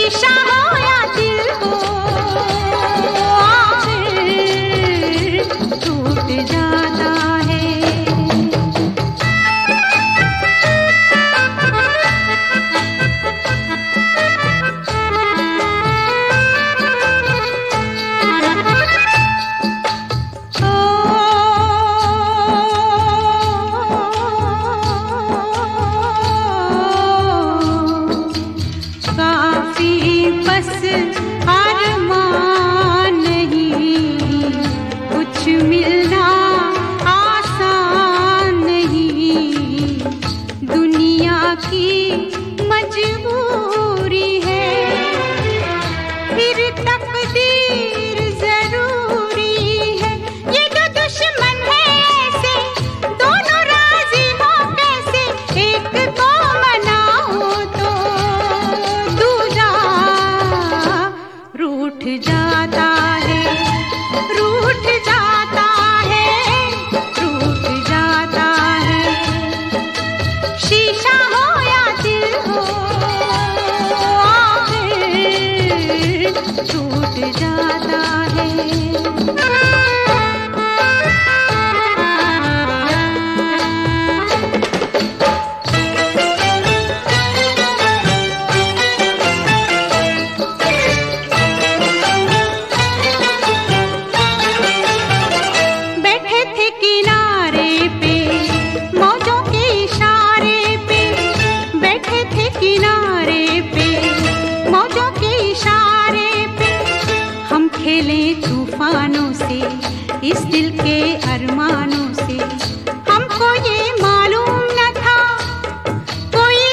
शीशा हो या दिल हो, आखिर टूट जाता है। बस अरमान नहीं, कुछ मिलना आसान नहीं, दुनिया की मजबूरी है, फिर तकदीर जरूरी है। ये दो दुश्मन है ऐसे, दोनों राजी हो कैसे, एक को मनाओ तो दूजा रूठ जाता है, रूठ जाता है, रूठ जाता है। शीशा हो या दिल हो, आखिर टूट जाता है। खेलें तूफानों से, इस दिल के अरमानों से, हमको ये मालूम न था कोई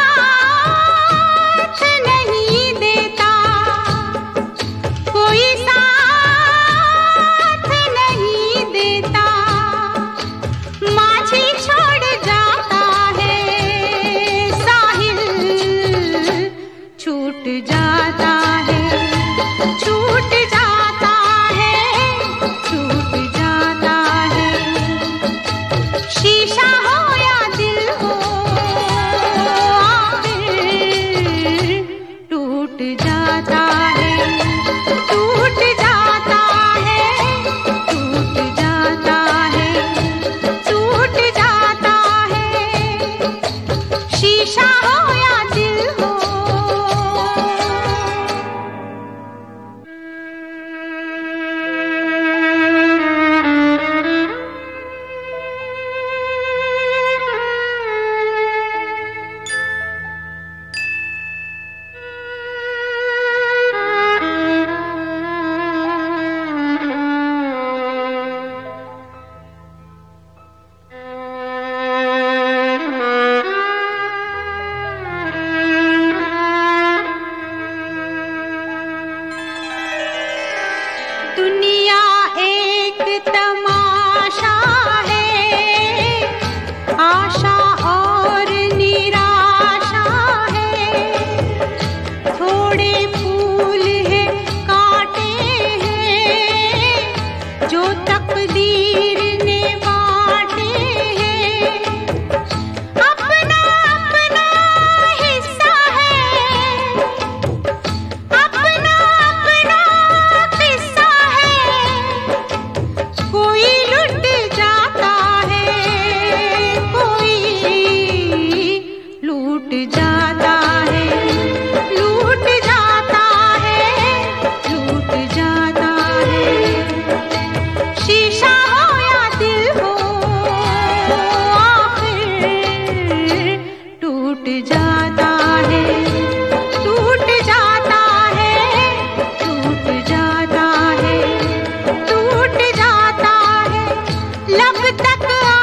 साथ नहीं देता, कोई साथ नहीं देता। माझी छोड़ जाता है, साहिल छूट जाता है, छूट जाता है, छूट जाता है। शीशा हो या दिल हो, आखिर टूट जाता है, टूट जाता है, टूट जाता है, टूट जाता है। शीशा हो या दिल हो। दुनिया एक तमाशा है, आशा और निराशा है, थोड़े फूल हैं कांटे हैं, जो तकदीर ने बांटे हैं। अपना अपना हिस्सा है, अपना अपना किस्सा है, कोई लुट जाता है, कोई लूट जाता है, लूट जाता है, लूट जाता है। शीशा हो या दिल हो, आखिर टूट जाता है, टूट जाता है, टूट जाता है, टूट जाता है। लब तक